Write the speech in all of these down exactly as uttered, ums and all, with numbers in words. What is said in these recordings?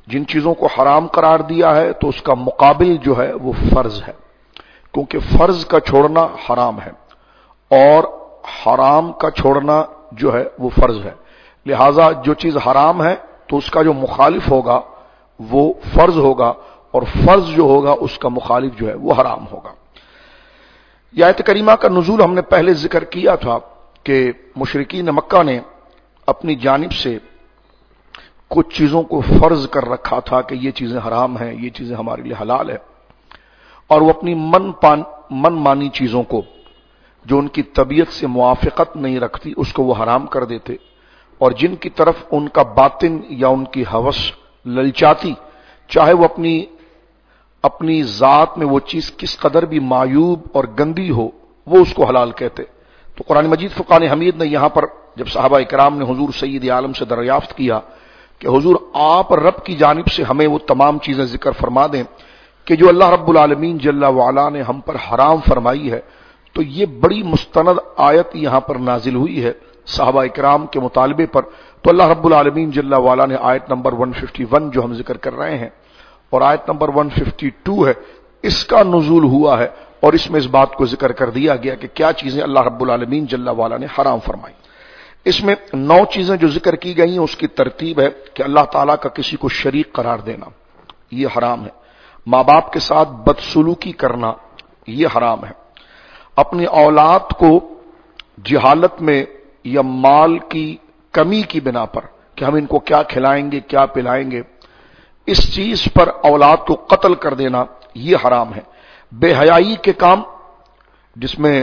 جن چیزوں کو حرام قرار دیا ہے تو اس کا مقابل جو ہے وہ فرض ہے، کیونکہ فرض کا چھوڑنا حرام ہے اور حرام کا چھوڑنا جو ہے وہ فرض ہے، لہذا جو چیز حرام ہے تو اس کا جو مخالف ہوگا وہ فرض ہوگا، اور فرض جو ہوگا اس کا مخالف جو ہے وہ حرام ہوگا۔ یہ آیت کریمہ کا نزول ہم نے پہلے ذکر کیا تھا کہ مشرکین مکہ نے اپنی جانب سے کچھ چیزوں کو فرض کر رکھا تھا کہ یہ چیزیں حرام ہیں، یہ چیزیں ہمارے لیے حلال ہے، اور وہ اپنی من پان من مانی چیزوں کو جو ان کی طبیعت سے موافقت نہیں رکھتی اس کو وہ حرام کر دیتے، اور جن کی طرف ان کا باطن یا ان کی ہوس للچاتی، چاہے وہ اپنی اپنی ذات میں وہ چیز کس قدر بھی معیوب اور گندی ہو، وہ اس کو حلال کہتے۔ تو قرآن مجید فرقان حمید نے یہاں پر جب صحابہ کرام نے حضور سید عالم سے دریافت کیا کہ حضور آپ رب کی جانب سے ہمیں وہ تمام چیزیں ذکر فرما دیں کہ جو اللہ رب العالمین جل وعلا نے ہم پر حرام فرمائی ہے، تو یہ بڑی مستند آیت یہاں پر نازل ہوئی ہے صحابہ کرام کے مطالبے پر۔ تو اللہ رب العالمین جل وعلا نے آیت نمبر ایک سو اکیاون جو ہم ذکر کر رہے ہیں اور آیت نمبر ایک سو باون ہے، اس کا نزول ہوا ہے، اور اس میں اس بات کو ذکر کر دیا گیا کہ کیا چیزیں اللہ رب العالمین جل وعلا نے حرام فرمائی۔ اس میں نو چیزیں جو ذکر کی گئی ہیں اس کی ترتیب ہے کہ اللہ تعالیٰ کا کسی کو شریک قرار دینا یہ حرام ہے، ماں باپ کے ساتھ بدسلوکی کرنا یہ حرام ہے، اپنی اولاد کو جہالت میں یا مال کی کمی کی بنا پر کہ ہم ان کو کیا کھلائیں گے کیا پلائیں گے، اس چیز پر اولاد کو قتل کر دینا یہ حرام ہے، بے حیائی کے کام جس میں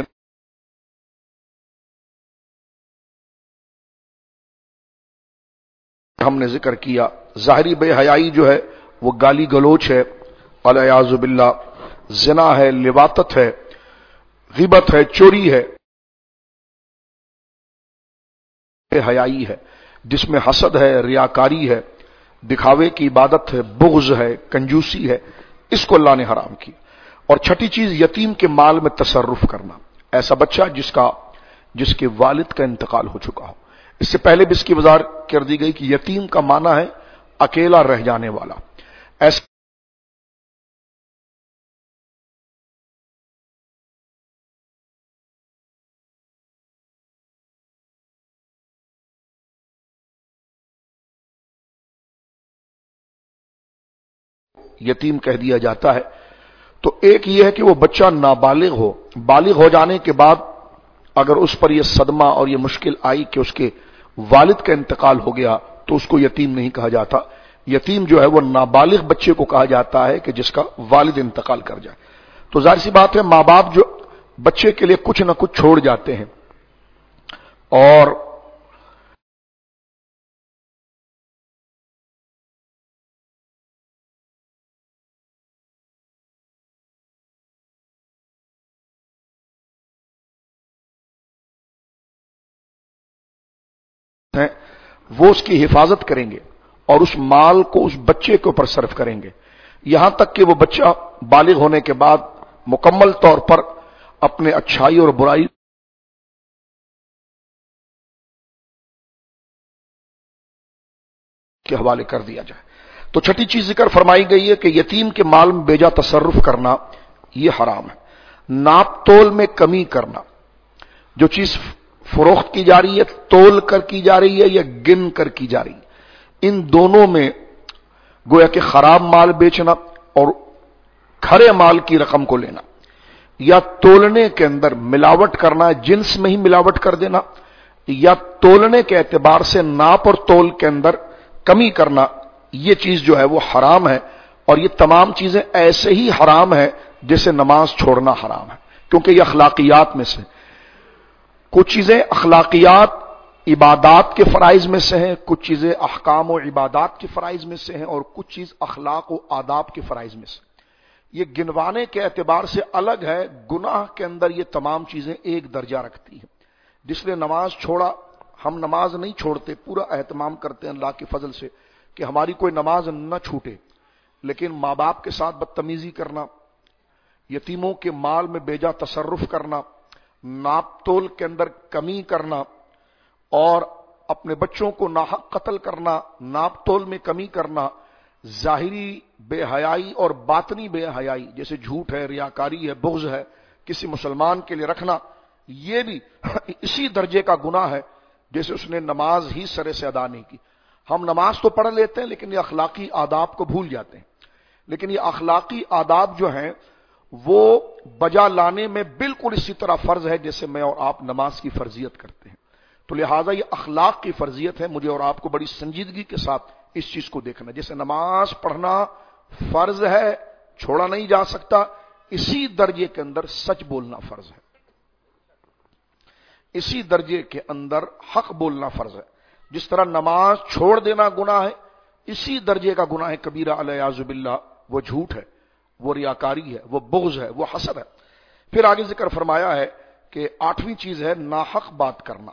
ہم نے ذکر کیا ظاہری بے حیائی جو ہے وہ گالی گلوچ ہے، والعیاذ باللہ، زنا ہے، لواطت ہے، غیبت ہے، چوری ہے، بے حیائی ہے جس میں حسد ہے، ریاکاری ہے، دکھاوے کی عبادت ہے، بغض ہے، کنجوسی ہے، اس کو اللہ نے حرام کیا۔ اور چھٹی چیز یتیم کے مال میں تصرف کرنا، ایسا بچہ جس کا جس کے والد کا انتقال ہو چکا ہو۔ اس سے پہلے بھی اس کی وضاحت کر دی گئی کہ یتیم کا معنی ہے اکیلا رہ جانے والا، ایسا یتیم کہہ دیا جاتا ہے۔ تو ایک یہ ہے کہ وہ بچہ نابالغ ہو، بالغ ہو جانے کے بعد اگر اس پر یہ صدمہ اور یہ مشکل آئی کہ اس کے والد کا انتقال ہو گیا تو اس کو یتیم نہیں کہا جاتا، یتیم جو ہے وہ نابالغ بچے کو کہا جاتا ہے کہ جس کا والد انتقال کر جائے۔ تو ظاہر سی بات ہے ماں باپ جو بچے کے لیے کچھ نہ کچھ چھوڑ جاتے ہیں، اور وہ اس کی حفاظت کریں گے اور اس مال کو اس بچے کے اوپر صرف کریں گے، یہاں تک کہ وہ بچہ بالغ ہونے کے بعد مکمل طور پر اپنے اچھائی اور برائی کے حوالے کر دیا جائے۔ تو چھٹی چیز ذکر فرمائی گئی ہے کہ یتیم کے مال میں بیجا تصرف کرنا یہ حرام ہے۔ ناپ تول میں کمی کرنا، جو چیز فروخت کی جا رہی ہے تول کر کی جا رہی ہے یا گن کر کی جا رہی ہے، ان دونوں میں گویا کہ خراب مال بیچنا اور کھرے مال کی رقم کو لینا، یا تولنے کے اندر ملاوٹ کرنا، جنس میں ہی ملاوٹ کر دینا، یا تولنے کے اعتبار سے ناپ اور تول کے اندر کمی کرنا، یہ چیز جو ہے وہ حرام ہے۔ اور یہ تمام چیزیں ایسے ہی حرام ہے جیسے نماز چھوڑنا حرام ہے، کیونکہ یہ اخلاقیات میں سے کچھ چیزیں اخلاقیات عبادات کے فرائض میں سے ہیں، کچھ چیزیں احکام و عبادات کے فرائض میں سے ہیں، اور کچھ چیز اخلاق و آداب کے فرائض میں سے۔ یہ گنوانے کے اعتبار سے الگ ہے، گناہ کے اندر یہ تمام چیزیں ایک درجہ رکھتی ہیں۔ جس نے نماز چھوڑا، ہم نماز نہیں چھوڑتے، پورا اہتمام کرتے ہیں اللہ کے فضل سے کہ ہماری کوئی نماز نہ چھوٹے، لیکن ماں باپ کے ساتھ بدتمیزی کرنا، یتیموں کے مال میں بیجا تصرف کرنا، ناپ تول کے اندر کمی کرنا، اور اپنے بچوں کو ناحق قتل کرنا، ناپ تول میں کمی کرنا، ظاہری بے حیائی اور باطنی بے حیائی جیسے جھوٹ ہے، ریاکاری ہے، بغض ہے کسی مسلمان کے لیے رکھنا، یہ بھی اسی درجے کا گناہ ہے جیسے اس نے نماز ہی سرے سے ادا نہیں کی۔ ہم نماز تو پڑھ لیتے ہیں لیکن یہ اخلاقی آداب کو بھول جاتے ہیں، لیکن یہ اخلاقی آداب جو ہیں وہ بجا لانے میں بالکل اسی طرح فرض ہے جیسے میں اور آپ نماز کی فرضیت کرتے ہیں۔ تو لہٰذا یہ اخلاق کی فرضیت ہے، مجھے اور آپ کو بڑی سنجیدگی کے ساتھ اس چیز کو دیکھنا، جیسے نماز پڑھنا فرض ہے، چھوڑا نہیں جا سکتا، اسی درجے کے اندر سچ بولنا فرض ہے، اسی درجے کے اندر حق بولنا فرض ہے۔ جس طرح نماز چھوڑ دینا گناہ ہے، اسی درجے کا گناہ ہے کبیرہ الیاذ باللہ وہ جھوٹ ہے، وہ ریاکاری ہے، وہ بغض ہے، وہ حسد ہے۔ پھر آگے ذکر فرمایا ہے کہ آٹھویں چیز ہے ناحق بات کرنا،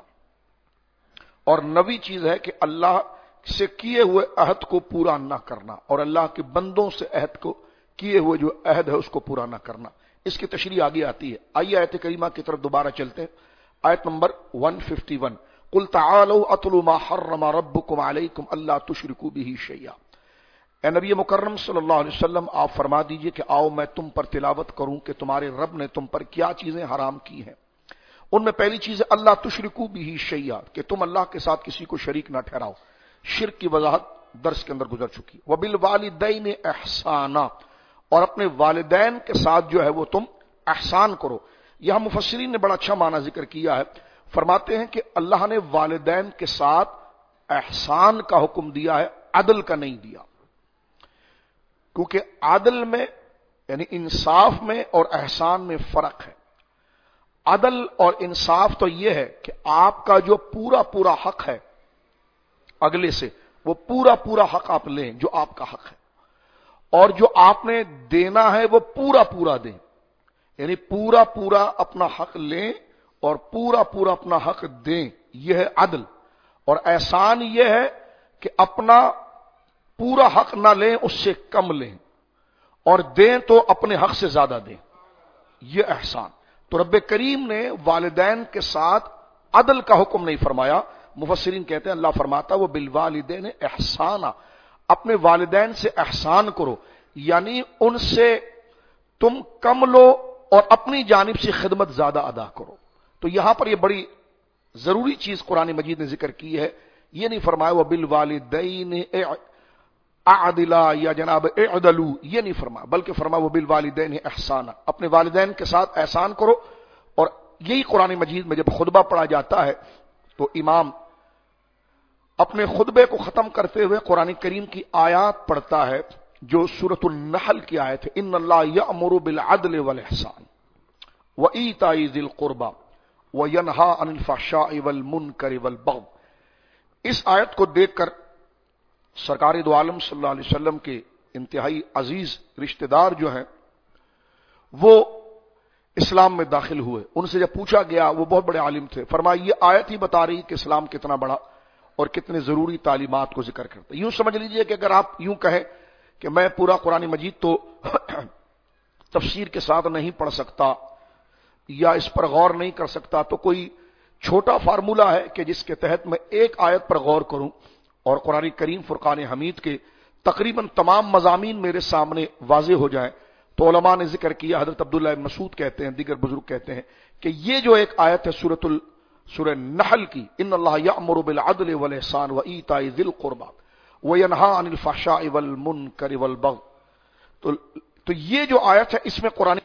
اور نویں چیز ہے کہ اللہ سے کیے ہوئے عہد کو پورا نہ کرنا، اور اللہ کے بندوں سے عہد کو کیے ہوئے جو عہد ہے اس کو پورا نہ کرنا۔ اس کی تشریح آگے آتی ہے۔ آئیے آیت کریمہ کی طرف دوبارہ چلتے ہیں، آیت نمبر ایک سو اکیاون، قل تعالوا اتل ما حرم ربکم علیکم الا تشرکوا بہ شیئا۔ اے نبی مکرم صلی اللہ علیہ وسلم آپ فرما دیجئے کہ آؤ میں تم پر تلاوت کروں کہ تمہارے رب نے تم پر کیا چیزیں حرام کی ہیں۔ ان میں پہلی چیز ہے اللہ تشرکوا بہ شیئا، کہ تم اللہ کے ساتھ کسی کو شریک نہ ٹھہراؤ۔ شرک کی وضاحت درس کے اندر گزر چکی۔ وبالوالدین احسانا، اور اپنے والدین کے ساتھ جو ہے وہ تم احسان کرو۔ یہاں مفسرین نے بڑا اچھا معنی ذکر کیا ہے، فرماتے ہیں کہ اللہ نے والدین کے ساتھ احسان کا حکم دیا ہے، عدل کا نہیں دیا، کیونکہ عدل میں یعنی انصاف میں اور احسان میں فرق ہے۔ عدل اور انصاف تو یہ ہے کہ آپ کا جو پورا پورا حق ہے اگلے سے، وہ پورا پورا حق آپ لیں جو آپ کا حق ہے، اور جو آپ نے دینا ہے وہ پورا پورا دیں، یعنی پورا پورا اپنا حق لیں اور پورا پورا اپنا حق دیں، یہ ہے عدل۔ اور احسان یہ ہے کہ اپنا پورا حق نہ لیں، اس سے کم لیں، اور دیں تو اپنے حق سے زیادہ دیں، یہ احسان۔ تو رب کریم نے والدین کے ساتھ عدل کا حکم نہیں فرمایا، مفسرین کہتے ہیں اللہ فرماتا وہ بالوالدین احسانا، اپنے والدین سے احسان کرو، یعنی ان سے تم کم لو اور اپنی جانب سے خدمت زیادہ ادا کرو۔ تو یہاں پر یہ بڑی ضروری چیز قرآن مجید نے ذکر کی ہے، یہ نہیں فرمایا وہ بالوالدین اعدلا یا جناب اعدلو، یہ نہیں فرمایا، بلکہ فرمایا وہ بالوالدین احسانا، اپنے والدین کے ساتھ احسان کرو۔ اور یہی قرآن مجید میں جب خطبہ پڑھا جاتا ہے تو امام اپنے خطبے کو ختم کرتے ہوئے قرآن کریم کی آیات پڑھتا ہے جو سورۃ النحل کی آیت ہے، ان اللہ یأمر بالعدل والاحسان وایتاء ذی القربى وینہی عن الفحشاء والمنکر والبغی۔ اس آیت کو دیکھ کر سرکار دو عالم صلی اللہ علیہ وسلم کے انتہائی عزیز رشتہ دار جو ہیں وہ اسلام میں داخل ہوئے۔ ان سے جب پوچھا گیا، وہ بہت بڑے عالم تھے، فرمایا یہ آیت ہی بتا رہی کہ اسلام کتنا بڑا اور کتنے ضروری تعلیمات کو ذکر کرتا ہے۔ یوں سمجھ لیجئے کہ اگر آپ یوں کہیں کہ میں پورا قرآن مجید تو تفسیر کے ساتھ نہیں پڑھ سکتا یا اس پر غور نہیں کر سکتا، تو کوئی چھوٹا فارمولا ہے کہ جس کے تحت میں ایک آیت پر غور کروں اور قرآن کریم فرقان حمید کے تقریباً تمام مضامین میرے سامنے واضح ہو جائیں۔ تو علماء نے ذکر کیا، حضرت عبداللہ بن مسعود کہتے ہیں، دیگر بزرگ کہتے ہیں کہ یہ جو ایک آیت ہے سورۃ ال سورہ نحل کی، ان اللہ یأمر بالعدل والاحسان وایتاء ذی القربى وینہی عن الفحشاء والمنکر والبغی، تو تو یہ جو آیت ہے اس میں قرآن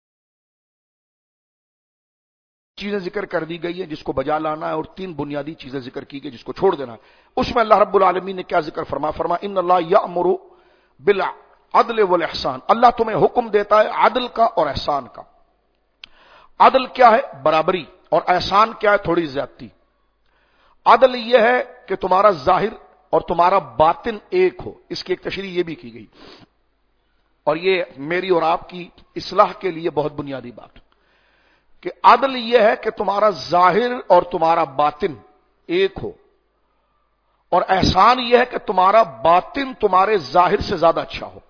چیزیں ذکر کر دی گئی ہیں جس کو بجا لانا ہے، اور تین بنیادی چیزیں ذکر کی گئی جس کو چھوڑ دینا ہے۔ اس میں اللہ رب العالمین نے کیا ذکر فرمایا؟ فرمایا ان اللہ یأمر بالعدل والاحسان، اللہ تمہیں حکم دیتا ہے عدل کا اور احسان کا۔ عدل کیا ہے؟ برابری، اور احسان کیا ہے؟ تھوڑی زیادتی۔ عدل یہ ہے کہ تمہارا ظاہر اور تمہارا باطن ایک ہو، اس کی ایک تشریح یہ بھی کی گئی، اور یہ میری اور آپ کی اصلاح کے لیے بہت بنیادی بات کہ عدل یہ ہے کہ تمہارا ظاہر اور تمہارا باطن ایک ہو، اور احسان یہ ہے کہ تمہارا باطن تمہارے ظاہر سے زیادہ اچھا ہو۔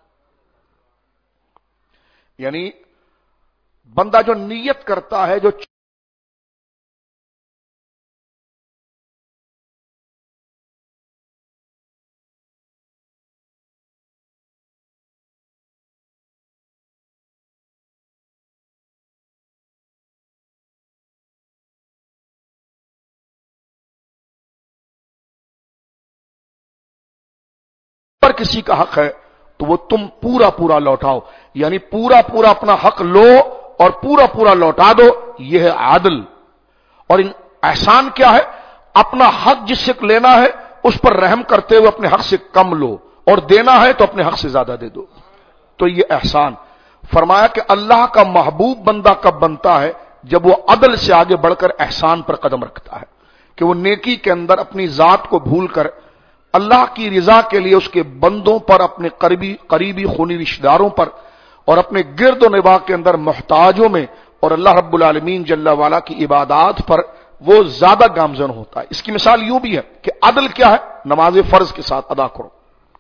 یعنی بندہ جو نیت کرتا ہے، جو کسی کا حق ہے تو وہ تم پورا پورا لوٹاؤ، یعنی پورا پورا اپنا حق لو اور پورا پورا لوٹا دو، یہ ہے عادل۔ اور ان احسان کیا ہے؟ اپنا حق جس سے لینا ہے اس پر رحم کرتے ہوئے اپنے حق سے کم لو، اور دینا ہے تو اپنے حق سے زیادہ دے دو، تو یہ احسان۔ فرمایا کہ اللہ کا محبوب بندہ کب بنتا ہے؟ جب وہ عدل سے آگے بڑھ کر احسان پر قدم رکھتا ہے، کہ وہ نیکی کے اندر اپنی ذات کو بھول کر اللہ کی رضا کے لیے اس کے بندوں پر، اپنے قریبی قریبی خونی رشتہ داروں پر اور اپنے گرد و نواح کے اندر محتاجوں میں اور اللہ رب العالمین جل وعلا کی عبادات پر وہ زیادہ گامزن ہوتا ہے۔ اس کی مثال یوں بھی ہے کہ عدل کیا ہے؟ نماز فرض کے ساتھ ادا کرو،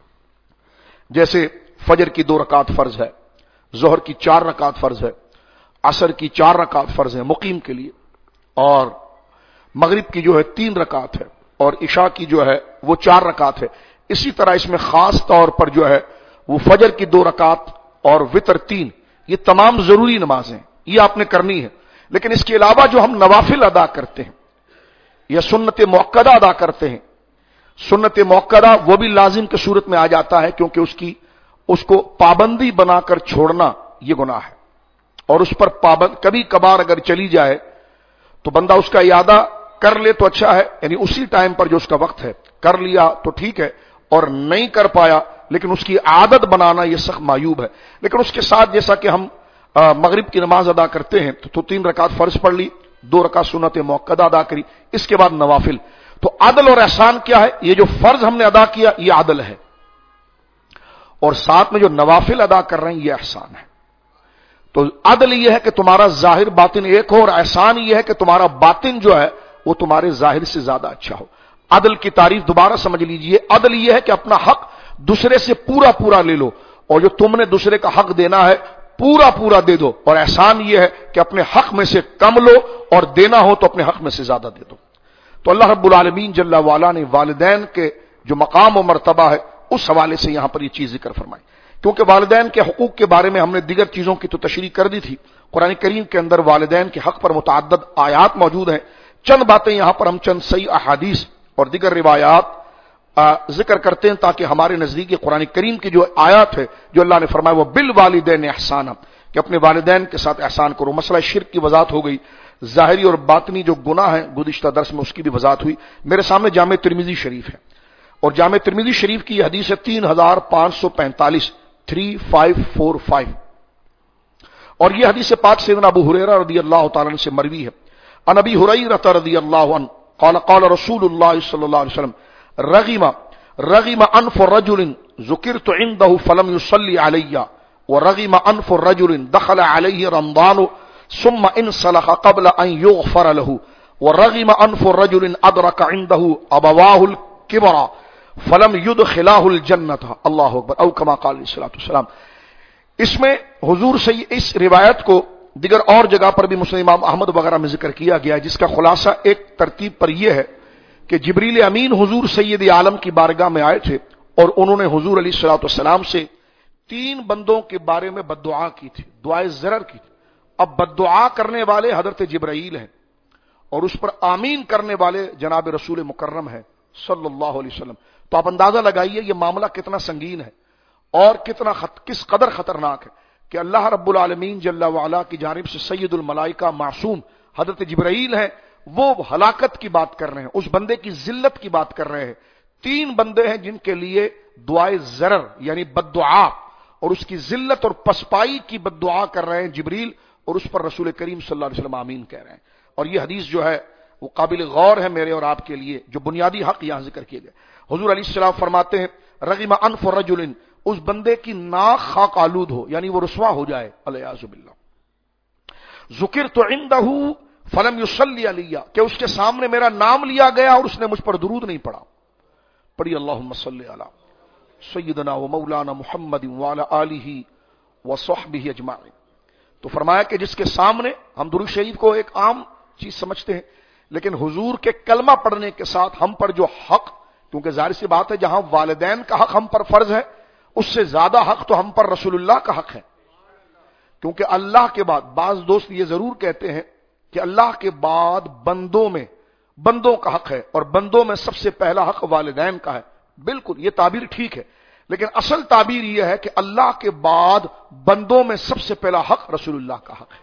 جیسے فجر کی دو رکعت فرض ہے، ظہر کی چار رکعت فرض ہے، عصر کی چار رکعت فرض ہے مقیم کے لیے، اور مغرب کی جو ہے تین رکعت ہے، اور عشاء کی جو ہے وہ چار رکعت ہے۔ اسی طرح اس میں خاص طور پر جو ہے وہ فجر کی دو رکعت اور وتر تین، یہ تمام ضروری نمازیں یہ آپ نے کرنی ہے۔ لیکن اس کے علاوہ جو ہم نوافل ادا کرتے ہیں یا سنت موقدہ ادا کرتے ہیں، سنت موقدہ وہ بھی لازم کی صورت میں آ جاتا ہے، کیونکہ اس کی اس کو پابندی بنا کر چھوڑنا یہ گناہ ہے، اور اس پر پابند کبھی کبھار اگر چلی جائے تو بندہ اس کا اعادہ کر لے تو اچھا ہے، یعنی اسی ٹائم پر جو اس کا وقت ہے کر لیا تو ٹھیک ہے، اور نہیں کر پایا لیکن اس کی عادت بنانا یہ سخت معیوب ہے۔ لیکن اس کے ساتھ جیسا کہ ہم مغرب کی نماز ادا کرتے ہیں تو تین رکعت فرض پڑھ لی، دو رکعت سنت موقدہ ادا کری، اس کے بعد نوافل۔ تو عدل اور احسان کیا ہے؟ یہ جو فرض ہم نے ادا کیا یہ عدل ہے، اور ساتھ میں جو نوافل ادا کر رہے ہیں یہ احسان ہے۔ تو عدل یہ ہے کہ تمہارا ظاہر باطن ایک ہو، اور احسان یہ ہے کہ تمہارا باطن جو ہے وہ تمہارے ظاہر سے زیادہ اچھا ہو۔ عدل کی تعریف دوبارہ سمجھ لیجئے، عدل یہ ہے کہ اپنا حق دوسرے سے پورا پورا لے لو، اور جو تم نے دوسرے کا حق دینا ہے پورا پورا دے دو، اور احسان یہ ہے کہ اپنے حق میں سے کم لو اور دینا ہو تو اپنے حق میں سے زیادہ دے دو۔ تو اللہ رب العالمین جل وعلا نے والدین کے جو مقام و مرتبہ ہے اس حوالے سے یہاں پر یہ چیز ذکر فرمائی، کیونکہ والدین کے حقوق کے بارے میں ہم نے دیگر چیزوں کی تو تشریح کر دی تھی۔ قرآن کریم کے اندر والدین کے حق پر متعدد آیات موجود ہیں، چند باتیں یہاں پر ہم چند صحیح احادیث اور دیگر روایات ذکر کرتے ہیں تاکہ ہمارے نزدیک قرآن کریم کی جو آیات ہے جو اللہ نے فرمایا وہ بالوالدین احسانا، کہ اپنے والدین کے ساتھ احسان کرو۔ مسئلہ شرک کی وضاحت ہو گئی، ظاہری اور باطنی جو گناہ ہیں گزشتہ درس میں اس کی بھی وضاحت ہوئی۔ میرے سامنے جامع ترمذی شریف ہے، اور جامع ترمذی شریف کی حدیث ہے تین ہزار پانچ سو پینتالیس تھری فائیو فور فائیو، اور یہ حدیث پاک سیدنا ابو ہریرہ رضی اللہ تعالیٰ عنہ سے مروی ہے۔ عن ابی ہریرہ رضی اللہ عنہ قال قال رسول اللہ صلی اللہ علیہ وسلم رغم رغم انف رجل ذکرت عنده فلم يصلي علي ورغم انف رجل دخل عليه رمضان ثم انسلخ قبل ان يغفر له ورغم انف رجل ادرك عنده ابواه الكبر فلم يدخلاه الجنة اللہ اکبر او کما قال علیہ الصلوۃ والسلام۔ اس میں حضور سے اس روایت کو دیگر اور جگہ پر بھی مسلم امام احمد وغیرہ میں ذکر کیا گیا ہے، جس کا خلاصہ ایک ترتیب پر یہ ہے کہ جبریل امین حضور سید عالم کی بارگاہ میں آئے تھے، اور انہوں نے حضور علیہ الصلوۃ والسلام سے تین بندوں کے بارے میں بددعا کی تھی، دعائے ضرر کی تھی۔ اب بددعا کرنے والے حضرت جبرائیل ہیں، اور اس پر آمین کرنے والے جناب رسول مکرم ہیں صلی اللہ علیہ وسلم۔ تو آپ اندازہ لگائیے یہ معاملہ کتنا سنگین ہے اور کتنا خط کس قدر خطرناک ہے کہ اللہ رب العالمین جل وعلا کی جانب سے سید الملائکہ معصوم حضرت جبرائیل ہیں، وہ ہلاکت کی بات کر رہے ہیں، اس بندے کی ذلت کی بات کر رہے ہیں۔ تین بندے ہیں جن کے لیے دعائے ضرر یعنی بددعا اور اس کی ذلت اور پسپائی کی بددعا کر رہے ہیں جبریل، اور اس پر رسول کریم صلی اللہ علیہ وسلم آمین کہہ رہے ہیں۔ اور یہ حدیث جو ہے وہ قابل غور ہے میرے اور آپ کے لیے، جو بنیادی حق یہاں ذکر کیے گئے۔ حضور علیہ السلام فرماتے ہیں رغم انف رجل، اس بندے کی ناک خاک آلود ہو یعنی وہ رسوا ہو جائے، الیاذ باللہ۔ ذکرت عنده فلم یصلی علی، کہ اس کے سامنے میرا نام لیا گیا اور اس نے مجھ پر درود نہیں پڑھا۔ پڑھی اللہم صلی علی سیدنا و مولانا محمد وعلی آلہ وصحبہ اجمعین۔ تو فرمایا کہ جس کے سامنے ہم درود شریف کو ایک عام چیز سمجھتے ہیں، لیکن حضور کے کلمہ پڑھنے کے ساتھ ہم پر جو حق، کیونکہ ظاہر سی بات ہے جہاں والدین کا حق ہم پر فرض ہے اس سے زیادہ حق تو ہم پر رسول اللہ کا حق ہے، کیونکہ اللہ کے بعد بعض دوست یہ ضرور کہتے ہیں کہ اللہ کے بعد بندوں میں بندوں کا حق ہے اور بندوں میں سب سے پہلا حق والدین کا ہے۔ بالکل یہ تعبیر ٹھیک ہے، لیکن اصل تعبیر یہ ہے کہ اللہ کے بعد بندوں میں سب سے پہلا حق رسول اللہ کا حق ہے،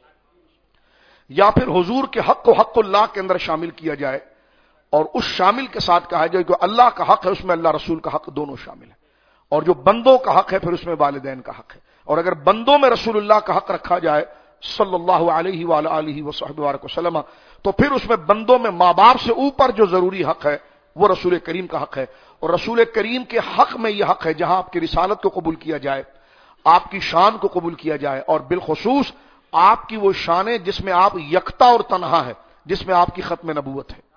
یا پھر حضور کے حق کو حق اللہ کے اندر شامل کیا جائے اور اس شامل کے ساتھ کہا جائے کہ اللہ کا حق ہے، اس میں اللہ رسول کا حق دونوں شامل ہے، اور جو بندوں کا حق ہے پھر اس میں والدین کا حق ہے۔ اور اگر بندوں میں رسول اللہ کا حق رکھا جائے صلی اللہ علیہ وآلہ آلہ وصحبہ وسلم، تو پھر اس میں بندوں میں ماں باپ سے اوپر جو ضروری حق ہے وہ رسول کریم کا حق ہے، اور رسول کریم کے حق میں یہ حق ہے جہاں آپ کی رسالت کو قبول کیا جائے، آپ کی شان کو قبول کیا جائے، اور بالخصوص آپ کی وہ شانیں جس میں آپ یکتا اور تنہا ہے، جس میں آپ کی ختم نبوت ہے،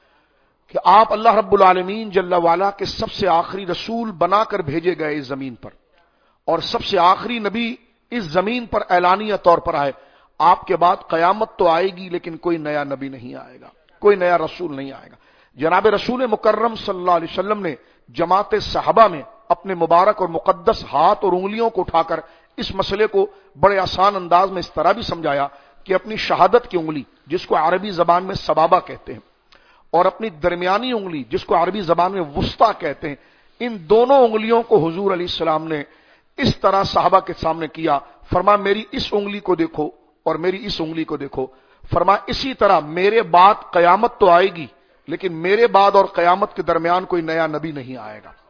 کہ آپ اللہ رب العالمین جل وعلا کے سب سے آخری رسول بنا کر بھیجے گئے اس زمین پر، اور سب سے آخری نبی اس زمین پر اعلانیہ طور پر آئے۔ آپ کے بعد قیامت تو آئے گی لیکن کوئی نیا نبی نہیں آئے گا، کوئی نیا رسول نہیں آئے گا۔ جناب رسول مکرم صلی اللہ علیہ وسلم نے جماعت صحابہ میں اپنے مبارک اور مقدس ہاتھ اور انگلیوں کو اٹھا کر اس مسئلے کو بڑے آسان انداز میں اس طرح بھی سمجھایا کہ اپنی شہادت کی انگلی جس کو عربی زبان میں سبابہ کہتے ہیں، اور اپنی درمیانی انگلی جس کو عربی زبان میں وسطیٰ کہتے ہیں، ان دونوں انگلیوں کو حضور علیہ السلام نے اس طرح صحابہ کے سامنے کیا، فرمایا میری اس انگلی کو دیکھو اور میری اس انگلی کو دیکھو، فرمایا اسی طرح میرے بعد قیامت تو آئے گی لیکن میرے بعد اور قیامت کے درمیان کوئی نیا نبی نہیں آئے گا۔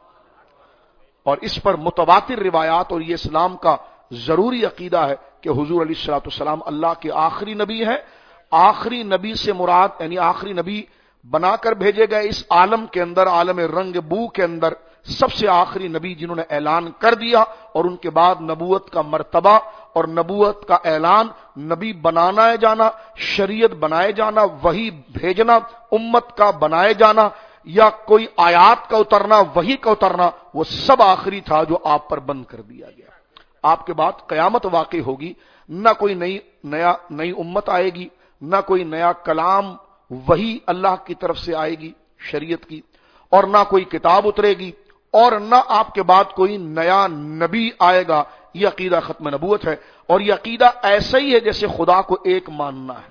اور اس پر متواتر روایات، اور یہ اسلام کا ضروری عقیدہ ہے کہ حضور علیہ الصلوۃ والسلام اللہ کے آخری نبی ہیں۔ آخری نبی سے مراد یعنی آخری نبی بنا کر بھیجے گئے اس عالم کے اندر، عالم رنگ بو کے اندر سب سے آخری نبی جنہوں نے اعلان کر دیا، اور ان کے بعد نبوت کا مرتبہ اور نبوت کا اعلان، نبی بنانا جانا، شریعت بنائے جانا، وحی بھیجنا، امت کا بنائے جانا، یا کوئی آیات کا اترنا، وحی کا اترنا، وہ سب آخری تھا جو آپ پر بند کر دیا گیا۔ آپ کے بعد قیامت واقع ہوگی، نہ کوئی نئی نیا نئی امت آئے گی، نہ کوئی نیا کلام وحی اللہ کی طرف سے آئے گی شریعت کی، اور نہ کوئی کتاب اترے گی، اور نہ آپ کے بعد کوئی نیا نبی آئے گا۔ یہ عقیدہ ختم نبوت ہے، اور یہ عقیدہ ایسا ہی ہے جیسے خدا کو ایک ماننا ہے۔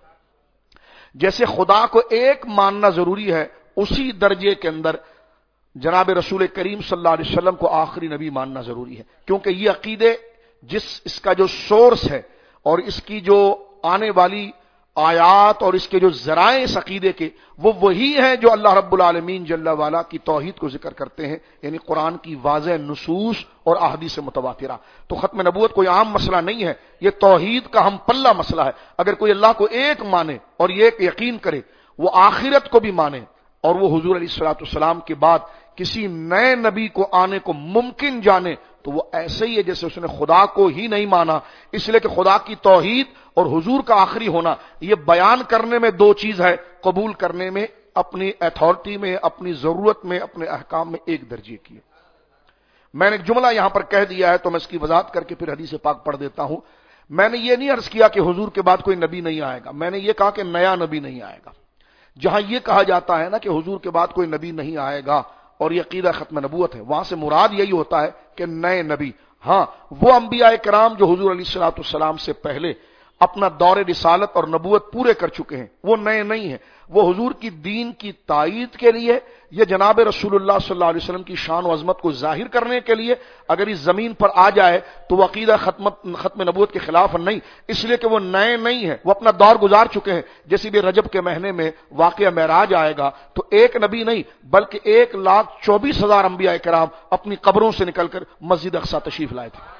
جیسے خدا کو ایک ماننا ضروری ہے، اسی درجے کے اندر جناب رسول کریم صلی اللہ علیہ وسلم کو آخری نبی ماننا ضروری ہے، کیونکہ یہ عقیدے جس اس کا جو سورس ہے اور اس کی جو آنے والی آیات اور اس کے جو ذرائع اس عقیدے کے، وہ وہی ہیں جو اللہ رب العالمین جل وعلا کی توحید کو ذکر کرتے ہیں، یعنی قرآن کی واضح نصوص اور احادیث متواترہ۔ تو ختم نبوت کوئی عام مسئلہ نہیں ہے، یہ توحید کا ہم پلہ مسئلہ ہے۔ اگر کوئی اللہ کو ایک مانے اور یہ ایک یقین کرے، وہ آخرت کو بھی مانے، اور وہ حضور علیہ الصلوۃ والسلام کے بعد کسی نئے نبی کو آنے کو ممکن جانے، تو وہ ایسے ہی ہے جیسے اس نے خدا کو ہی نہیں مانا۔ اس لیے کہ خدا کی توحید اور حضور کا آخری ہونا، یہ بیان کرنے میں دو چیز ہے، قبول کرنے میں، اپنی ایتھارٹی میں، اپنی ضرورت میں، اپنے احکام میں ایک درجے کی ہے۔ میں نے ایک جملہ یہاں پر کہہ دیا ہے تو میں اس کی وضاحت کر کے پھر حدیث پاک پڑھ دیتا ہوں۔ میں نے یہ نہیں عرض کیا کہ حضور کے بعد کوئی نبی نہیں آئے گا، میں نے یہ کہا کہ نیا نبی نہیں آئے گا۔ جہاں یہ کہا جاتا ہے نا کہ حضور کے بعد کوئی نبی نہیں آئے گا اور یہ عقیدہ ختم نبوت ہے، وہاں سے مراد یہی ہوتا ہے کہ نئے نبی، ہاں وہ انبیاء کرام جو حضور علیہ الصلوۃ والسلام سے پہلے اپنا دور رسالت اور نبوت پورے کر چکے ہیں، وہ نئے نہیں ہیں، وہ حضور کی دین کی تائید کے لیے یا جناب رسول اللہ صلی اللہ علیہ وسلم کی شان و عظمت کو ظاہر کرنے کے لیے اگر اس زمین پر آ جائے تو وہ عقیدہ ختم ختم نبوت کے خلاف نہیں، اس لیے کہ وہ نئے نہیں ہیں، وہ اپنا دور گزار چکے ہیں۔ جیسے بھی رجب کے مہینے میں واقعہ معراج آئے گا تو ایک نبی نہیں بلکہ ایک لاکھ چوبیس ہزار انبیاء کرام اپنی قبروں سے نکل کر مسجد اقصی تشریف لائے تھے۔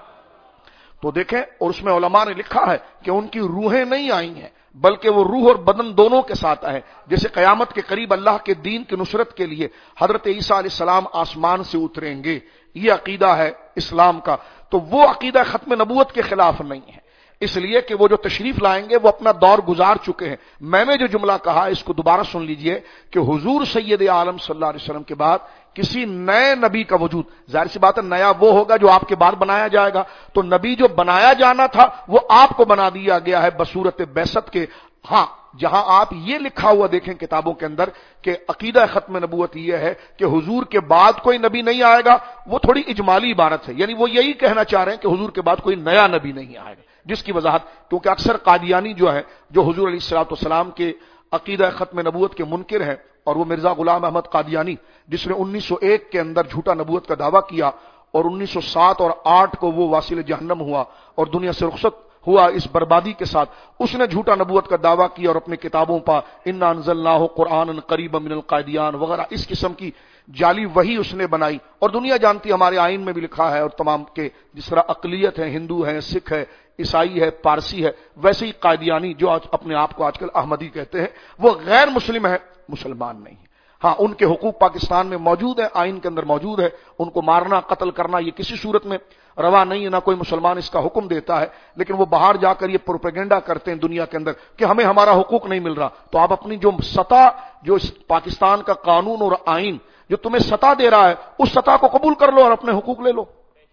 تو دیکھیں، اور اس میں علماء نے لکھا ہے کہ ان کی روحیں نہیں آئی ہیں بلکہ وہ روح اور بدن دونوں کے ساتھ آئے۔ جیسے قیامت کے قریب اللہ کے دین کی نصرت کے لیے حضرت عیسیٰ علیہ السلام آسمان سے اتریں گے، یہ عقیدہ ہے اسلام کا، تو وہ عقیدہ ختم نبوت کے خلاف نہیں ہے، اس لیے کہ وہ جو تشریف لائیں گے وہ اپنا دور گزار چکے ہیں۔ میں نے جو جملہ کہا اس کو دوبارہ سن لیجئے کہ حضور سید عالم صلی اللہ علیہ وسلم کے بعد کسی نئے نبی کا وجود، ظاہر سی بات ہے نیا وہ ہوگا جو آپ کے بعد بنایا جائے گا، تو نبی جو بنایا جانا تھا وہ آپ کو بنا دیا گیا ہے بصورت بعثت کے۔ ہاں جہاں آپ یہ لکھا ہوا دیکھیں کتابوں کے اندر کہ عقیدہ ختم نبوت یہ ہے کہ حضور کے بعد کوئی نبی نہیں آئے گا، وہ تھوڑی اجمالی عبارت ہے، یعنی وہ یہی کہنا چاہ رہے ہیں کہ حضور کے بعد کوئی نیا نبی نہیں آئے گا، جس کی وضاحت کیونکہ اکثر قادیانی جو ہے جو حضور علیہ الصلوۃ والسلام کے عقیدہ ختم نبوت کے منکر ہیں، اور وہ مرزا غلام احمد قادیانی جس نے انیس سو ایک کے اندر جھوٹا نبوت کا دعویٰ کیا اور انیس سو سات اور آٹھ کو وہ واصل جہنم ہوا اور دنیا سے رخصت ہوا اس بربادی کے ساتھ، اس نے جھوٹا نبوت کا دعویٰ کیا اور اپنی کتابوں پر انا انزلناہ قرآنا قریبا من القادیان وغیرہ اس قسم کی جعلی وحی اس نے بنائی، اور دنیا جانتی ہمارے آئین میں بھی لکھا ہے، اور تمام کے جس طرح اقلیت ہے، ہندو ہیں، سکھ ہے، عیسائی ہے، پارسی ہے، ویسے ہی قادیانی جو آج اپنے آپ کو آج کل احمدی کہتے ہیں وہ غیر مسلم ہے، مسلمان نہیں ہے۔ ہاں ان کے حقوق پاکستان میں موجود ہے، آئین کے اندر موجود ہے، ان کو مارنا قتل کرنا یہ کسی صورت میں روا نہیں ہے، نہ کوئی مسلمان اس کا حکم دیتا ہے، لیکن وہ باہر جا کر یہ پروپیگنڈا کرتے ہیں دنیا کے اندر کہ ہمیں ہمارا حقوق نہیں مل رہا۔ تو آپ اپنی جو سطح، جو پاکستان کا قانون اور آئین جو تمہیں سطح دے رہا ہے اس سطح کو قبول کر لو اور اپنے حقوق لے لو۔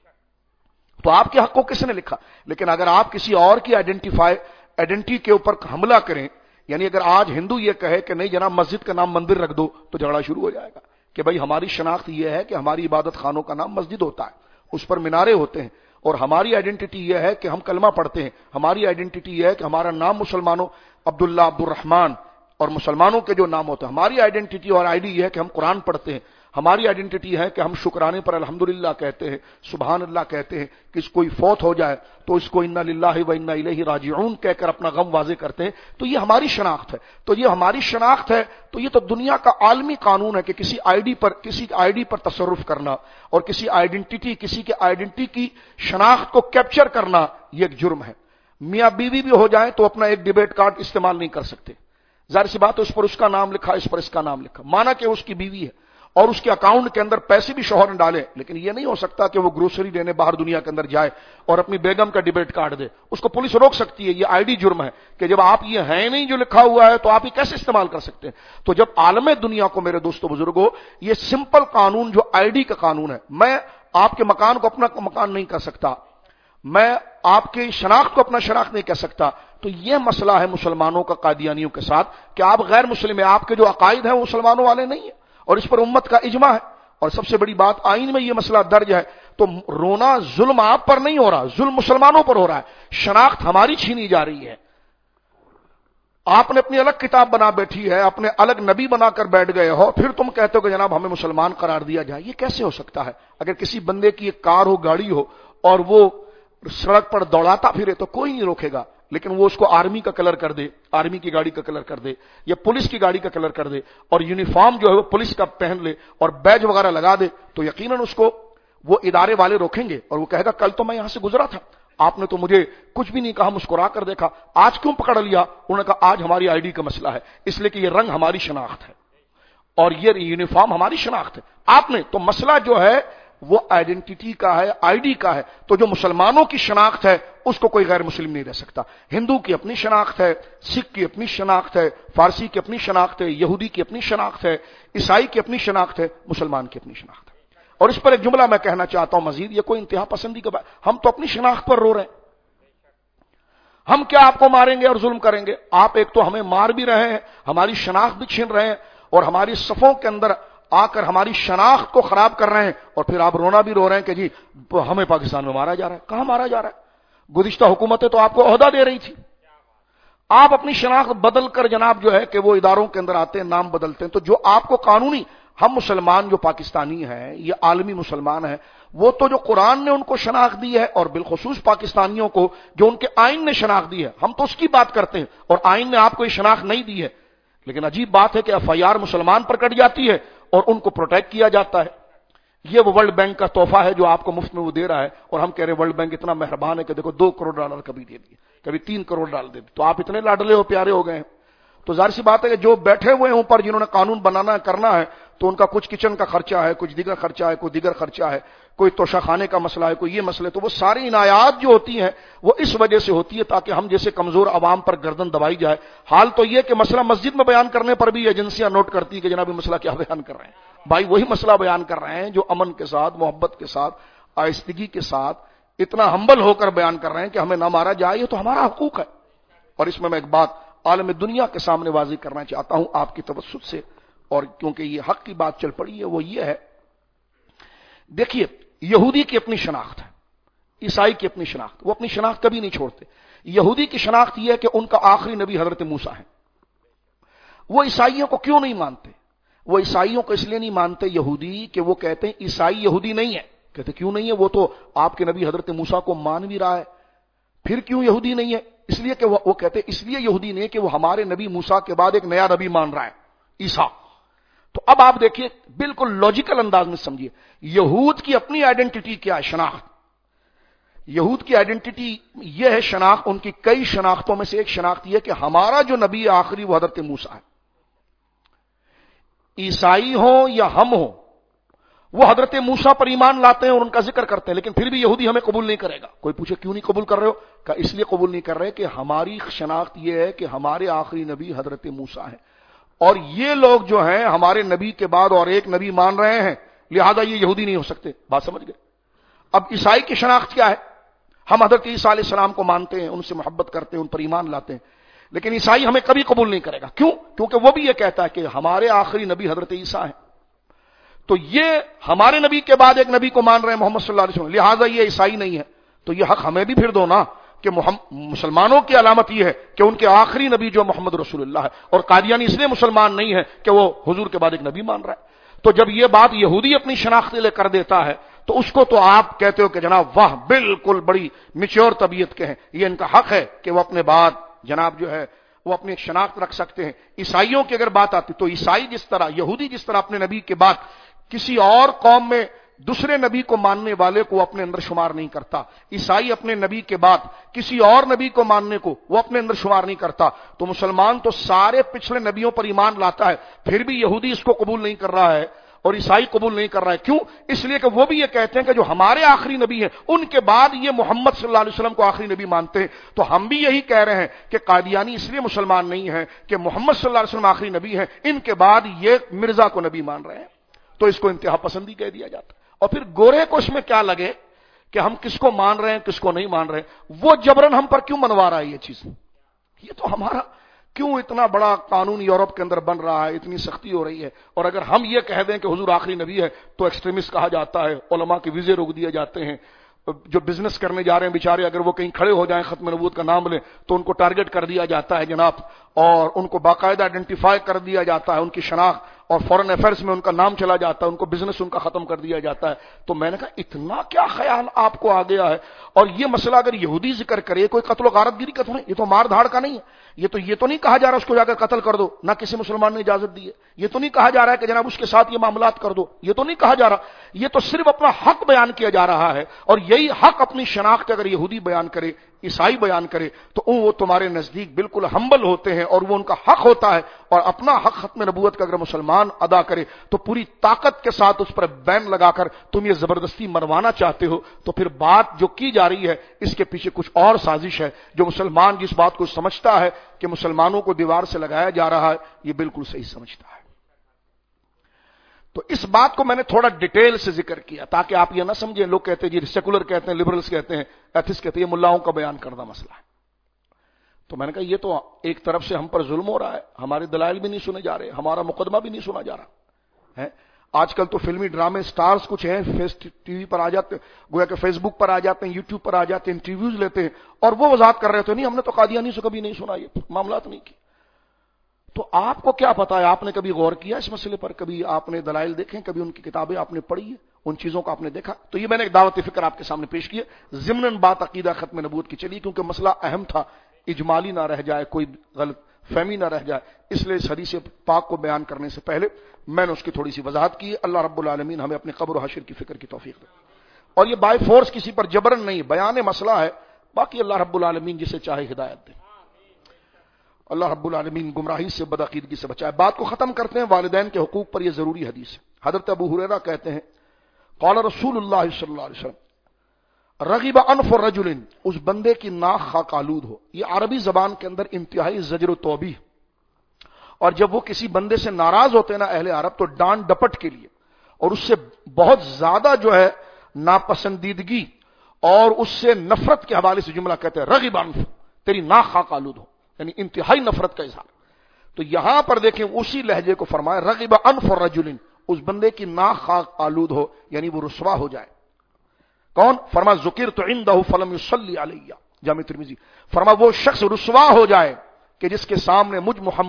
تو آپ کے حق کو کس نے لکھا؟ لیکن اگر آپ کسی اور کی آئیڈینٹیفائی آئیڈینٹی کے اوپر حملہ کریں، یعنی اگر آج ہندو یہ کہے کہ نہیں جناب مسجد کا نام مندر رکھ دو، تو جھگڑا شروع ہو جائے گا کہ بھائی ہماری شناخت یہ ہے کہ ہماری عبادت خانوں کا نام مسجد ہوتا ہے، اس پر مینارے ہوتے ہیں، اور ہماری آئیڈینٹی یہ ہے کہ ہم کلمہ پڑھتے ہیں، ہماری آئیڈینٹی یہ ہے کہ ہمارا نام مسلمانوں عبداللہ، عبد الرحمن اور مسلمانوں کے جو نام ہوتے ہیں، ہماری آئیڈینٹی اور آئی ڈی یہ ہے کہ ہم قرآن پڑھتے ہیں، ہماری آئیڈینٹی ہے کہ ہم شکرانے پر الحمدللہ کہتے ہیں، سبحان اللہ کہتے ہیں، کہ کوئی فوت ہو جائے تو اس کو انا للہ و انا الیہ راجعون کہہ کر اپنا غم واضح کرتے ہیں۔ تو یہ ہماری شناخت ہے، تو یہ ہماری شناخت ہے تو یہ تو دنیا کا عالمی قانون ہے کہ کسی آئی ڈی پر کسی آئی ڈی پر تصرف کرنا اور کسی آئیڈینٹی کسی کے آئیڈینٹی کی شناخت کو کیپچر کرنا یہ ایک جرم ہے۔ میاں بیوی بھی ہو جائیں تو اپنا ایک ڈیبیٹ کارڈ استعمال نہیں کر سکتے، ظاہر سی بات ہے اس پر اس کا نام لکھا، اس پر اس کا نام لکھا، مانا کہ اس کی بیوی ہے اور اس کے اکاؤنٹ کے اندر پیسے بھی شوہر نے ڈالے، لیکن یہ نہیں ہو سکتا کہ وہ گروسری لینے باہر دنیا کے اندر جائے اور اپنی بیگم کا ڈیبیٹ کارڈ دے، اس کو پولیس روک سکتی ہے۔ یہ آئی ڈی جرم ہے کہ جب آپ یہ ہیں نہیں جو لکھا ہوا ہے تو آپ یہ کیسے استعمال کر سکتے ہیں؟ تو جب عالم دنیا کو میرے دوستو بزرگوں یہ سمپل قانون جو آئی ڈی کا قانون ہے، میں آپ کے مکان کو اپنا مکان نہیں کر سکتا، میں آپ کی شناخت کو اپنا شناخت نہیں کہہ سکتا، تو یہ مسئلہ ہے مسلمانوں کا قادیانیوں کے ساتھ کہ آپ غیر مسلم ہیں، آپ کے جو عقائد ہیں وہ مسلمانوں والے نہیں ہیں، اور اس پر امت کا اجماع ہے۔ اور سب سے بڑی بات آئین میں یہ مسئلہ درج ہے، تو رونا ظلم آپ پر نہیں ہو رہا، ظلم مسلمانوں پر ہو رہا ہے، شناخت ہماری چھینی جا رہی ہے۔ آپ نے اپنی الگ کتاب بنا بیٹھی ہے، اپنے الگ نبی بنا کر بیٹھ گئے ہو، پھر تم کہتے ہو کہ جناب ہمیں مسلمان قرار دیا جائے، یہ کیسے ہو سکتا ہے؟ اگر کسی بندے کی ایک کار ہو، گاڑی ہو اور وہ سڑک پر دوڑاتا پھرے تو کوئی نہیں روکے گا، لیکن وہ اس کو آرمی کا کلر کر دے، آرمی کی گاڑی کا کلر کر دے یا پولیس کی گاڑی کا کلر کر دے اور یونیفارم جو ہے وہ پولیس کا پہن لے اور بیج وغیرہ لگا دے، تو یقیناً اس کو وہ ادارے والے روکیں گے اور وہ کہے گا کل تو میں یہاں سے گزرا تھا، آپ نے تو مجھے کچھ بھی نہیں کہا، مسکرا کر دیکھا، آج کیوں پکڑ لیا؟ انہوں نے کہا آج ہماری آئی ڈی کا مسئلہ ہے، اس لیے کہ یہ رنگ ہماری شناخت ہے اور یہ یونیفارم ہماری شناخت ہے۔ آپ نے تو مسئلہ جو ہے وہ آئیڈینٹی کا ہے، آئی ڈی کا ہے، تو جو مسلمانوں کی شناخت ہے اس کو کوئی غیر مسلم نہیں رہ سکتا۔ ہندو کی اپنی شناخت ہے، سکھ کی اپنی شناخت ہے، فارسی کی اپنی شناخت ہے، یہودی کی اپنی شناخت ہے، عیسائی کی اپنی شناخت ہے، مسلمان کی اپنی شناخت ہے۔ اور اس پر ایک جملہ میں کہنا چاہتا ہوں مزید، یہ کوئی انتہا پسندی کا بات، ہم تو اپنی شناخت پر رو رہے ہیں، ہم کیا آپ کو ماریں گے اور ظلم کریں گے؟ آپ ایک تو ہمیں مار بھی رہے ہیں، ہماری شناخت بھی چھین رہے ہیں اور ہماری صفوں کے اندر آ کر ہماری شناخت کو خراب کر رہے ہیں، اور پھر آپ رونا بھی رو رہے ہیں کہ جی ہمیں پاکستان میں مارا جا رہا ہے۔ کہاں مارا جا رہا ہے؟ گزشتہ حکومتیں تو آپ کو عہدہ دے رہی تھی، آپ اپنی شناخت بدل کر جناب جو ہے کہ وہ اداروں کے اندر آتے ہیں، نام بدلتے ہیں، تو جو آپ کو قانونی، ہم مسلمان جو پاکستانی ہیں، یہ عالمی مسلمان ہیں، وہ تو جو قرآن نے ان کو شناخت دی ہے اور بالخصوص پاکستانیوں کو جو ان کے آئین نے شناخت دی ہے، ہم تو اس کی بات کرتے ہیں، اور آئین نے آپ کو یہ شناخت نہیں دی ہے۔ لیکن عجیب بات ہے کہ ایف آئی آر مسلمان پر کٹ جاتی ہے اور ان کو پروٹیکٹ کیا جاتا ہے۔ یہ وہ ورلڈ بینک کا تحفہ ہے جو آپ کو مفت میں وہ دے رہا ہے، اور ہم کہہ رہے ہیں ورلڈ بینک اتنا مہربان ہے کہ دیکھو دو کروڑ ڈالر کبھی دے دیے، کبھی تین کروڑ ڈال دے دی، تو آپ اتنے لاڈلے ہو، پیارے ہو گئے ہیں۔ تو ظاہر سی بات ہے کہ جو بیٹھے ہوئے ہیں اوپر، جنہوں نے قانون بنانا کرنا ہے، تو ان کا کچھ کچن کا خرچہ ہے، کچھ دیگر خرچہ ہے، کوئی دیگر خرچہ ہے، کوئی توشہ خانے کا مسئلہ ہے، کوئی یہ مسئلے، تو وہ ساری عنایات جو ہوتی ہیں وہ اس وجہ سے ہوتی ہے تاکہ ہم جیسے کمزور عوام پر گردن دبائی جائے۔ حال تو یہ کہ مسئلہ مسجد میں بیان کرنے پر بھی ایجنسیاں نوٹ کرتی ہیں کہ جناب یہ مسئلہ کیا بیان کر رہے ہیں، بھائی وہی مسئلہ بیان کر رہے ہیں جو امن کے ساتھ، محبت کے ساتھ، آہستگی کے ساتھ، اتنا ہمبل ہو کر بیان کر رہے ہیں کہ ہمیں نہ مارا جائے، یہ تو ہمارا حقوق ہے۔ اور اس میں میں ایک بات عالم دنیا کے سامنے واضح کرنا چاہتا ہوں آپ کی توسط سے، اور کیونکہ یہ حق کی بات چل پڑی ہے، وہ یہ ہے، دیکھیے یہودی کی اپنی شناخت ہے، عیسائی کی اپنی شناخت، وہ اپنی شناخت کبھی نہیں چھوڑتے۔ یہودی کی شناخت یہ ہے کہ ان کا آخری نبی حضرت موسیٰ ہے، وہ عیسائیوں کو کیوں نہیں مانتے؟ وہ عیسائیوں کو اس لیے نہیں مانتے یہودی کہ وہ کہتے ہیں عیسائی یہودی نہیں ہے. کہتے کیوں نہیں ہے؟ وہ تو آپ کے نبی حضرت موسیٰ کو مان بھی رہا ہے. پھر کیوں یہودی نہیں ہے؟ اس لیے کہ وہ, وہ کہتے ہیں اس لیے یہودی نہیں ہے کہ وہ ہمارے نبی موسیٰ کے بعد ایک نیا نبی مان رہا ہے، عیسیٰ. تو اب آپ دیکھیے بالکل لاجیکل انداز میں سمجھیے، یہود کی اپنی آئیڈینٹی کیا ہے؟ شناخت. یہود کی آئیڈینٹی یہ ہے شناخت، ان کی کئی شناختوں میں سے ایک شناخت یہ کہ ہمارا جو نبی آخری وہ حضرت موسیٰ ہے. عیسائی ہوں یا ہم ہوں وہ حضرت موسیٰ پر ایمان لاتے ہیں اور ان کا ذکر کرتے ہیں، لیکن پھر بھی یہودی ہمیں قبول نہیں کرے گا. کوئی پوچھے کیوں نہیں قبول کر رہے ہو؟ کہ اس لیے قبول نہیں کر رہے کہ ہماری شناخت یہ ہے کہ ہمارے آخری نبی حضرت موسیٰ ہیں، اور یہ لوگ جو ہیں ہمارے نبی کے بعد اور ایک نبی مان رہے ہیں، لہذا یہ یہودی نہیں ہو سکتے. بات سمجھ گئے؟ اب عیسائی کی شناخت کیا ہے؟ ہم حضرت عیسیٰ علیہ السلام کو مانتے ہیں، ان سے محبت کرتے ہیں، ان پر ایمان لاتے ہیں، لیکن عیسائی ہمیں کبھی قبول نہیں کرے گا. کیوں؟ کیونکہ وہ بھی یہ کہتا ہے کہ ہمارے آخری نبی حضرت عیسیٰ ہیں. تو یہ ہمارے نبی کے بعد ایک نبی کو مان رہے ہیں محمد صلی اللہ علیہ وسلم، لہٰذا یہ عیسائی نہیں ہے. تو یہ حق ہمیں بھی پھر دو نا کہ مسلمانوں کی علامت یہ ہے کہ ان کے آخری نبی جو محمد رسول اللہ ہے، اور قادیانی اس لیے مسلمان نہیں ہے کہ وہ حضور کے بعد ایک نبی مان رہا ہے. تو جب یہ بات یہودی اپنی شناخت لے کر دیتا ہے تو اس کو تو آپ کہتے ہو کہ جناب واہ بالکل بڑی میچور طبیعت کے ہیں، یہ ان کا حق ہے کہ وہ اپنے بعد جناب جو ہے وہ اپنی ایک شناخت رکھ سکتے ہیں. عیسائیوں کی اگر بات آتی تو عیسائی جس طرح، یہودی جس طرح اپنے نبی کے بعد کسی اور قوم میں دوسرے نبی کو ماننے والے کو اپنے اندر شمار نہیں کرتا، عیسائی اپنے نبی کے بعد کسی اور نبی کو ماننے کو وہ اپنے اندر شمار نہیں کرتا. تو مسلمان تو سارے پچھلے نبیوں پر ایمان لاتا ہے، پھر بھی یہودی اس کو قبول نہیں کر رہا ہے اور عیسائی قبول نہیں کر رہا ہے. کیوں؟ اس لیے کہ وہ بھی یہ کہتے ہیں کہ جو ہمارے آخری نبی ہیں ان کے بعد یہ محمد صلی اللہ علیہ وسلم کو آخری نبی مانتے ہیں. تو ہم بھی یہی کہہ رہے ہیں کہ قادیانی اس لیے مسلمان نہیں ہیں کہ محمد صلی اللہ علیہ وسلم آخری نبی ہیں، ان کے بعد یہ مرزا کو نبی مان رہے ہیں. تو اس کو انتہا پسندی کہہ دیا جاتا. اور پھر گورے کو اس میں کیا لگے کہ ہم کس کو مان رہے ہیں کس کو نہیں مان رہے ہیں، وہ جبرن ہم پر کیوں منوا رہا ہے یہ چیز؟ یہ تو ہمارا کیوں اتنا بڑا قانون یورپ کے اندر بن رہا ہے، اتنی سختی ہو رہی ہے، اور اگر ہم یہ کہہ دیں کہ حضور آخری نبی ہے تو ایکسٹریمسٹ کہا جاتا ہے، علماء کے ویزے روک دیے جاتے ہیں، جو بزنس کرنے جا رہے ہیں بیچارے اگر وہ کہیں کھڑے ہو جائیں ختم نبوت کا نام لیں تو ان کو ٹارگٹ کر دیا جاتا ہے جناب، اور ان کو باقاعدہ آئیڈینٹیفائی کر دیا جاتا ہے، ان کی شناخت اور فورن افیئرس میں ان کا نام چلا جاتا ہے، ان کو بزنس ان کا ختم کر دیا جاتا ہے. تو میں نے کہا اتنا کیا خیال آپ کو آ گیا ہے؟ اور یہ مسئلہ اگر یہودی ذکر کرے کوئی قتل و غارت گیری کا تو نہیں، یہ تو مار دھاڑ کا نہیں ہے. یہ تو یہ تو نہیں کہا جا رہا اس کو جا کر قتل کر دو، نہ کسی مسلمان نے اجازت دی ہے. یہ تو نہیں کہا جا رہا ہے کہ جناب اس کے ساتھ یہ معاملات کر دو، یہ تو نہیں کہا جا رہا. یہ تو صرف اپنا حق بیان کیا جا رہا ہے، اور یہی حق اپنی شناخت اگر یہودی بیان کرے، عیسائی بیان کرے تو وہ تمہارے نزدیک بالکل ہمبل ہوتے ہیں، اور وہ ان کا حق ہوتا ہے. اور اپنا حق ختم نبوت کا اگر مسلمان ادا کرے تو پوری طاقت کے ساتھ اس پر بین لگا کر تم یہ زبردستی مروانا چاہتے ہو، تو پھر بات جو کی جا رہی ہے اس کے پیچھے کچھ اور سازش ہے. جو مسلمان جس بات کو سمجھتا ہے کہ مسلمانوں کو دیوار سے لگایا جا رہا ہے، یہ بالکل صحیح سمجھتا ہے. تو اس بات کو میں نے تھوڑا ڈیٹیل سے ذکر کیا تاکہ آپ یہ نہ سمجھیں لوگ کہتے ہیں جی سیکولر کہتے ہیں، لبرلز کہتے ہیں، ایتھسٹ کہتے ہیں، یہ ملاؤں کا بیان کردہ مسئلہ ہے. تو میں نے کہا یہ تو ایک طرف سے ہم پر ظلم ہو رہا ہے، ہمارے دلائل بھی نہیں سنے جا رہے، ہمارا مقدمہ بھی نہیں سنا جا رہا ہے. آج کل تو فلمی ڈرامے سٹارز کچھ ہیں فیس ٹی وی پر آ جاتے ہیں، گویا کہ فیس بک پر آ جاتے ہیں، یوٹیوب پر آ جاتے ہیں، انٹرویوز لیتے ہیں اور وہ وضاحت کر رہے تھے نہیں ہم نے تو قادیانی سے کبھی نہیں سنا، یہ معاملات نہیں کی. تو آپ کو کیا پتا ہے؟ آپ نے کبھی غور کیا اس مسئلے پر؟ کبھی آپ نے دلائل دیکھیں؟ کبھی ان کی کتابیں آپ نے پڑھی ہیں؟ ان چیزوں کو آپ نے دیکھا؟ تو یہ میں نے ایک دعوت فکر آپ کے سامنے پیش کی ہے. ضمن بات عقیدہ ختم نبوت کی چلی کیونکہ مسئلہ اہم تھا، اجمالی نہ رہ جائے، کوئی غلط فہمی نہ رہ جائے، اس لیے اس حدیث پاک کو بیان کرنے سے پہلے میں نے اس کی تھوڑی سی وضاحت کی. اللہ رب العالمین ہمیں اپنے قبر و حشر کی فکر کی توفیق دے. اور یہ بائی فورس کسی پر جبرن نہیں، بیان مسئلہ ہے، باقی اللہ رب العالمین جسے چاہے ہدایت دے. اللہ رب العالمین گمراہی سے بدعقیدگی سے بچائے. بات کو ختم کرتے ہیں والدین کے حقوق پر. یہ ضروری حدیث ہے. حضرت ابو ہریرہ کہتے ہیں قال رسول اللہ صلی اللہ علیہ وسلم رغب انف رجل، اس بندے کی ناک خاک آلود ہو. یہ عربی زبان کے اندر انتہائی زجر و توبیح، اور جب وہ کسی بندے سے ناراض ہوتے ہیں نا اہل عرب تو ڈانٹ ڈپٹ کے لیے اور اس سے بہت زیادہ جو ہے ناپسندیدگی اور اس سے نفرت کے حوالے سے جملہ کہتے ہیں رغب انف، تیری ناک خاک آلود ہو، یعنی انتہائی نفرت کا اظہار. تو یہاں پر دیکھیں اسی لہجے کو فرمایا رغب انف رجل، اس بندے کی ناک خاک آلود ہو یعنی وہ رسوا ہو جائے. کون؟ فرما ذکرت عنده فلم يصلي علیہ، جامع ترمذی. فرما وہ شخص رسوا ہو جائے کہ جس کے سامنے مجھ محمد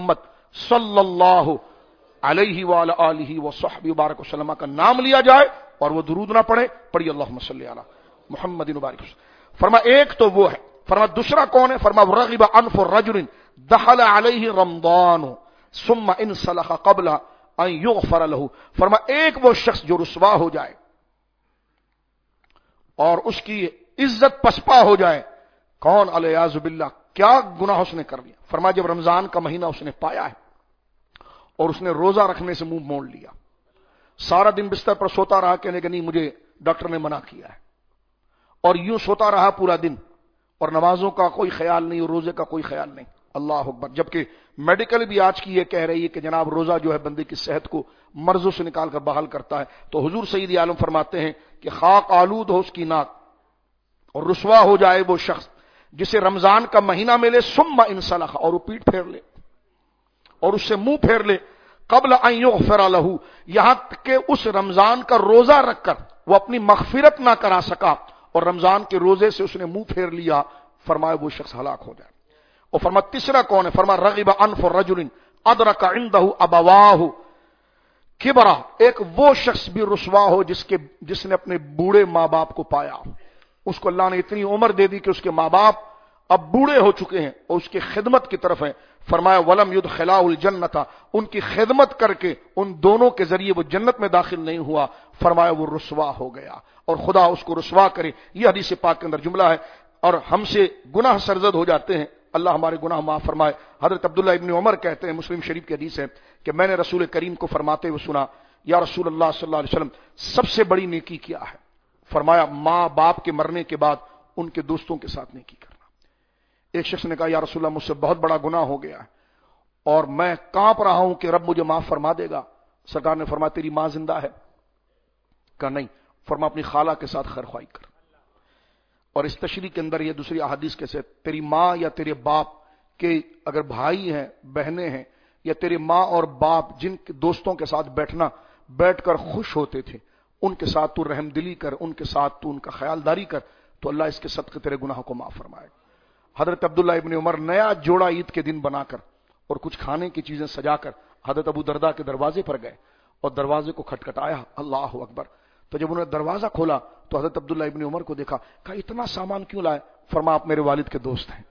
صلی اللہ علیہ وعلی آلہ وصحبہ وبارک وسلم کا نام لیا جائے اور وہ درود نہ پڑھے، پڑھی اللہم صلی علی محمد وبارک وسلم. فرما ایک تو وہ ہے. فرما دوسرا کون ہے؟ فرما رغب انف الرجل دخل علیہ رمضان ثم انسلخ قبل ان یغفر له. فرما ایک وہ شخص جو رسوا ہو جائے اور اس کی عزت پسپا ہو جائے. کون؟ الیاذ باللہ. کیا گناہ اس نے کر لیا؟ فرما جب رمضان کا مہینہ اس نے پایا ہے اور اس نے روزہ رکھنے سے منہ موڑ لیا، سارا دن بستر پر سوتا رہا، کہنے کہ نہیں مجھے ڈاکٹر نے منع کیا ہے، اور یوں سوتا رہا پورا دن، اور نمازوں کا کوئی خیال نہیں اور روزے کا کوئی خیال نہیں. اللہ اکبر. جبکہ میڈیکل بھی آج کی یہ کہہ رہی ہے کہ جناب روزہ جو ہے بندے کی صحت کو مرضوں سے نکال کر بحال کرتا ہے. تو حضور سید عالم فرماتے ہیں کہ خاک آلود ہو اس کی ناک اور رسوا ہو جائے وہ شخص جسے رمضان کا مہینہ ملے، ثم انسلخ، اور وہ پیٹ پھیر لے اور اس سے منہ پھیر لے، قبل ان یغفر له، یہاں تک کہ اس رمضان کا روزہ رکھ کر وہ اپنی مغفرت نہ کرا سکا اور رمضان کے روزے سے اس نے منہ پھیر لیا. فرمایا وہ شخص ہلاک ہو جائے. اور فرما تیسرا کون ہے؟ فرما رغب انف الرجل ادرک عنده ابواہ کبرا. ایک وہ شخص بھی رسوا ہو جس کے جس نے اپنے بوڑھے ماں باپ کو پایا. اس کو اللہ نے اتنی عمر دے دی کہ اس کے ماں باپ اب بوڑھے ہو چکے ہیں اور اس کی خدمت کی طرف ہیں. فرمایا ولم یدخلاه الجنۃ، ان کی خدمت کر کے ان دونوں کے ذریعے وہ جنت میں داخل نہیں ہوا. فرمایا وہ رسوا ہو گیا اور خدا اس کو رسوا کرے. یہ حدیث پاک کے اندر جملہ ہے. اور ہم سے گناہ سرزد ہو جاتے ہیں، اللہ ہمارے گناہ معاف فرمائے. حضرت عبداللہ ابن عمر کہتے ہیں، مسلم شریف کی حدیث ہے کہ میں نے رسول کریم کو فرماتے ہوئے سنا، یا رسول اللہ صلی اللہ علیہ وسلم سب سے بڑی نیکی کیا ہے؟ فرمایا ماں باپ کے مرنے کے بعد ان کے دوستوں کے ساتھ نیکی کرنا. ایک شخص نے کہا یا رسول اللہ مجھ سے بہت بڑا گناہ ہو گیا ہے اور میں کانپ رہا ہوں کہ رب مجھے معاف فرما دے گا. سرکار نے فرمایا تیری ماں زندہ ہے؟ کہا نہیں. فرما اپنی خالہ کے ساتھ خیرخواہی کر. اور اس تشریح کے اندر یہ دوسری احادیث کے سے تیری ماں یا تیرے باپ کے اگر بھائی ہیں بہنیں ہیں، یا تیرے ماں اور باپ جن کے دوستوں کے ساتھ بیٹھنا بیٹھ کر خوش ہوتے تھے، ان کے ساتھ تو رحم دلی کر، ان کے ساتھ تو ان کا خیال داری کر، تو اللہ اس کے صدقے تیرے گناہوں کو معاف فرمائے. حضرت عبداللہ ابن عمر نیا جوڑا عید کے دن بنا کر اور کچھ کھانے کی چیزیں سجا کر حضرت ابو درداء کے دروازے پر گئے اور دروازے کو کھٹکھٹایا. اللہ اکبر. تو جب انہوں نے دروازہ کھولا تو حضرت عبداللہ ابن عمر کو دیکھا. کہا اتنا سامان کیوں لائے؟ فرمایا آپ میرے والد کے دوست ہیں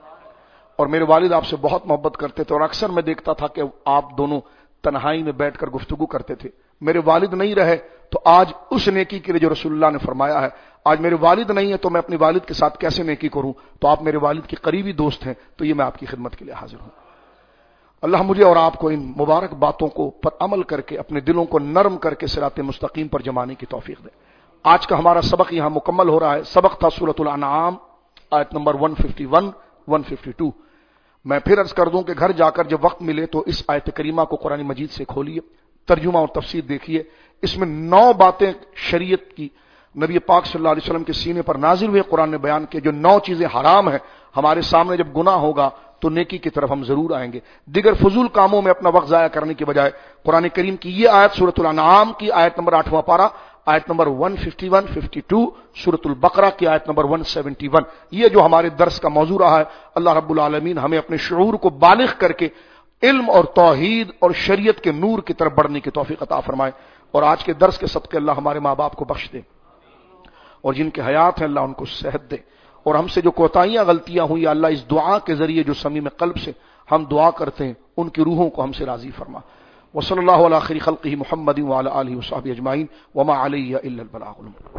اور میرے والد آپ سے بہت محبت کرتے تھے اور اکثر میں دیکھتا تھا کہ آپ دونوں تنہائی میں بیٹھ کر گفتگو کرتے تھے. میرے والد نہیں رہے تو آج اس نیکی کے لیے جو رسول اللہ نے فرمایا ہے، آج میرے والد نہیں ہے تو میں اپنے والد کے ساتھ کیسے نیکی کروں؟ تو آپ میرے والد کے قریبی دوست ہیں، تو یہ میں آپ کی خدمت کے لیے حاضر ہوں. اللہ مجھے اور آپ کو ان مبارک باتوں کو پر عمل کر کے اپنے دلوں کو نرم کر کے صراط مستقیم پر جمانے کی توفیق دے. آج کا ہمارا سبق یہاں مکمل ہو رہا ہے. سبق تھا سورۃ الانعام آیت نمبر ایک سو اکیاون ایک سو باون. میں پھر عرض کر دوں کہ گھر جا کر جب وقت ملے تو اس آیت کریمہ کو قرآن مجید سے کھولیے، ترجمہ اور تفسیر دیکھیے. اس میں نو باتیں شریعت کی نبی پاک صلی اللہ علیہ وسلم کے سینے پر نازل ہوئے قرآن نے بیان کیے. جو نو چیزیں حرام ہیں، ہمارے سامنے جب گناہ ہوگا تو نیکی کی طرف ہم ضرور آئیں گے. دیگر فضول کاموں میں اپنا وقت ضائع کرنے کی بجائے قرآن کریم کی یہ آیت سورۃ الانعام کی آیت نمبر آٹھواں پارہ آیت نمبر ایک سو اکیاون باون، سورۃ البقرہ کی آیت نمبر ایک سو اکہتر، یہ جو ہمارے درس کا موضوع رہا ہے، اللہ رب العالمین ہمیں اپنے شعور کو بالغ کر کے علم اور توحید اور شریعت کے نور کی طرف بڑھنے کی توفیق عطا فرمائے. اور آج کے درس کے صدقے اللہ ہمارے ماں باپ کو بخش دے اور جن کے حیات ہیں اللہ ان کو صحت دے. اور ہم سے جو کوتاہیاں غلطیاں ہوئی اللہ اس دعا کے ذریعے جو صمیم قلب سے ہم دعا کرتے ہیں ان کی روحوں کو ہم سے راضی فرما. وصلی اللہ علی خیر خلقہ محمد وعلی آلہ وصحبہ اجمعین وما علی الا البلاغ المبین.